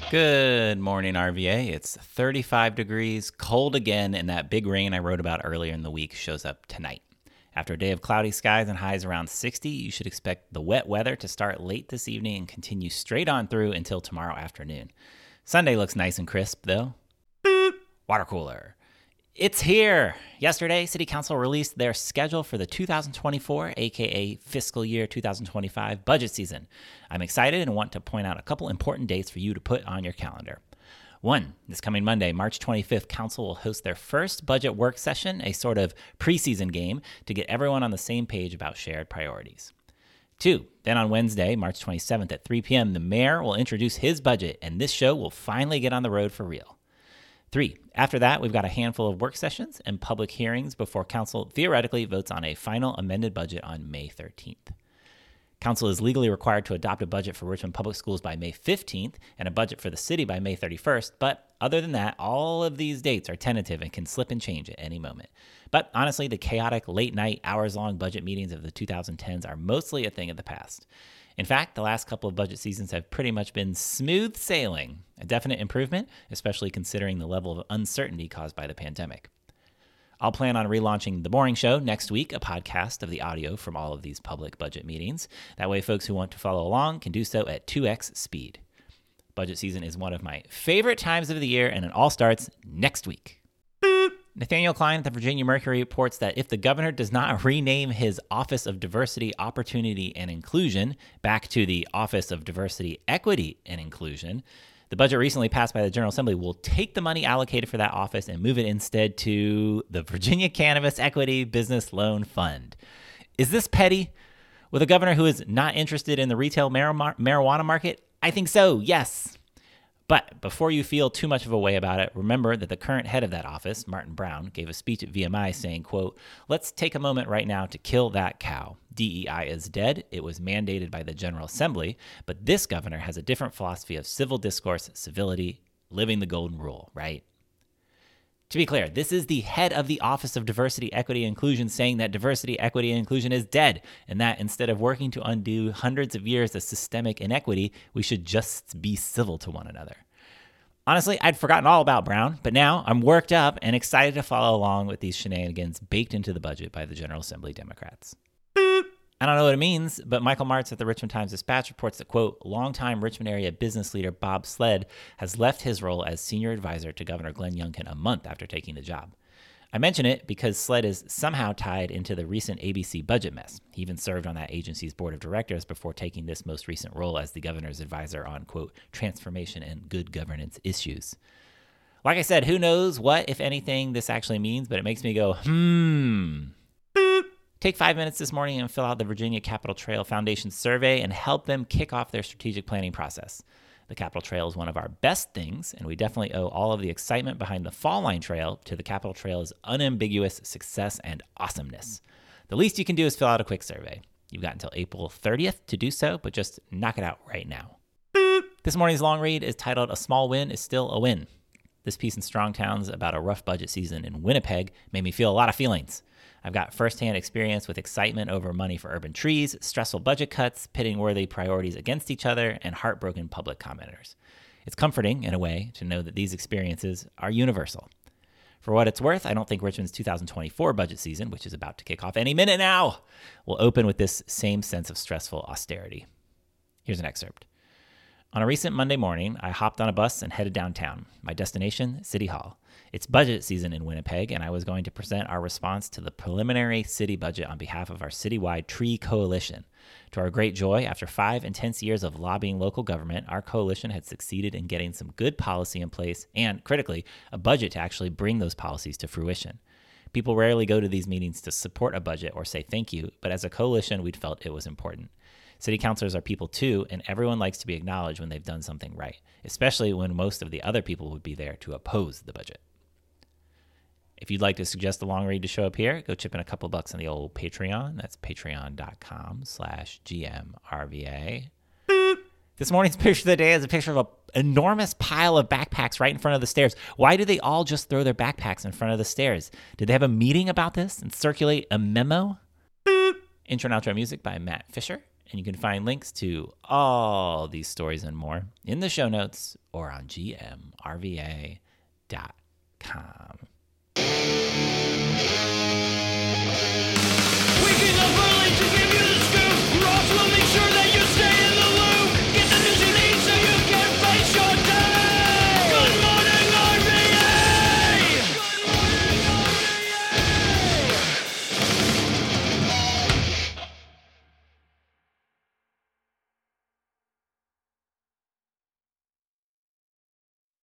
Good morning, RVA. It's 35 degrees, cold again, and that big rain I wrote about earlier in the week shows up tonight. After a day of cloudy skies and highs around 60, you should expect the wet weather to start late this evening and continue straight on through until tomorrow afternoon. Sunday looks nice and crisp, though. Water cooler. It's here! Yesterday, City Council released their schedule for the 2024, aka fiscal year 2025 budget season. I'm excited and want to point out a couple important dates for you to put on your calendar. 1. This coming Monday, March 25th, Council will host their first budget work session, a sort of preseason game to get everyone on the same page about shared priorities. 2. Then on Wednesday, March 27th at 3 p.m., the mayor will introduce his budget, and this show will finally get on the road for real. 3. After that, we've got a handful of work sessions and public hearings before Council theoretically votes on a final amended budget on May 13th. Council is legally required to adopt a budget for Richmond Public Schools by May 15th and a budget for the city by May 31st, but other than that, all of these dates are tentative and can slip and change at any moment. But honestly, the chaotic, late-night, hours-long budget meetings of the 2010s are mostly a thing of the past. In fact, the last couple of budget seasons have pretty much been smooth sailing, a definite improvement, especially considering the level of uncertainty caused by the pandemic. I'll plan on relaunching The Boring Show next week, a podcast of the audio from all of these public budget meetings. That way, folks who want to follow along can do so at 2x speed. Budget season is one of my favorite times of the year, and it all starts next week. Nathaniel Klein at the Virginia Mercury reports that if the governor does not rename his Office of Diversity, Opportunity, and Inclusion back to the Office of Diversity, Equity, and Inclusion, the budget recently passed by the General Assembly will take the money allocated for that office and move it instead to the Virginia Cannabis Equity Business Loan Fund. Is this petty? With a governor who is not interested in the retail marijuana market? I think so, yes. But before you feel too much of a way about it, remember that the current head of that office, Martin Brown, gave a speech at VMI saying, quote, "Let's take a moment right now to kill that cow. DEI is dead. It was mandated by the General Assembly, but this governor has a different philosophy of civil discourse, civility, living the golden rule, right?" To be clear, this is the head of the Office of Diversity, Equity, and Inclusion saying that diversity, equity, and inclusion is dead, and that instead of working to undo hundreds of years of systemic inequity, we should just be civil to one another. Honestly, I'd forgotten all about Brown, but now I'm worked up and excited to follow along with these shenanigans baked into the budget by the General Assembly Democrats. I don't know what it means, but Michael Martz at the Richmond Times-Dispatch reports that, quote, longtime Richmond area business leader Bob Sled has left his role as senior advisor to Governor Glenn Youngkin a month after taking the job. I mention it because Sled is somehow tied into the recent ABC budget mess. He even served on that agency's board of directors before taking this most recent role as the governor's advisor on, quote, transformation and good governance issues. Like I said, who knows what, if anything, this actually means, but it makes me go, Take 5 minutes this morning and fill out the Virginia Capitol Trail Foundation survey and help them kick off their strategic planning process. The Capitol Trail is one of our best things, and we definitely owe all of the excitement behind the Fall Line Trail to the Capitol Trail's unambiguous success and awesomeness. The least you can do is fill out a quick survey. You've got until April 30th to do so, but just knock it out right now. This morning's long read is titled A Small Win is Still a Win. This piece in Strong Towns about a rough budget season in Winnipeg made me feel a lot of feelings. I've got firsthand experience with excitement over money for urban trees, stressful budget cuts, pitting worthy priorities against each other, and heartbroken public commenters. It's comforting, in a way, to know that these experiences are universal. For what it's worth, I don't think Richmond's 2024 budget season, which is about to kick off any minute now, will open with this same sense of stressful austerity. Here's an excerpt. On a recent Monday morning, I hopped on a bus and headed downtown. My destination, City Hall. It's budget season in Winnipeg, and I was going to present our response to the preliminary city budget on behalf of our citywide Tree Coalition. To our great joy, after 5 intense years of lobbying local government, our coalition had succeeded in getting some good policy in place and, critically, a budget to actually bring those policies to fruition. People rarely go to these meetings to support a budget or say thank you, but as a coalition, we'd felt it was important. City councilors are people too, and everyone likes to be acknowledged when they've done something right, especially when most of the other people would be there to oppose the budget. If you'd like to suggest a long read to show up here, go chip in a couple bucks on the old Patreon. That's patreon.com/GMRVA. This morning's picture of the day is a picture of an enormous pile of backpacks right in front of the stairs. Why do they all just throw their backpacks in front of the stairs? Did they have a meeting about this and circulate a memo? Intro and outro music by Matt Fisher. And you can find links to all these stories and more in the show notes or on gmrva.com.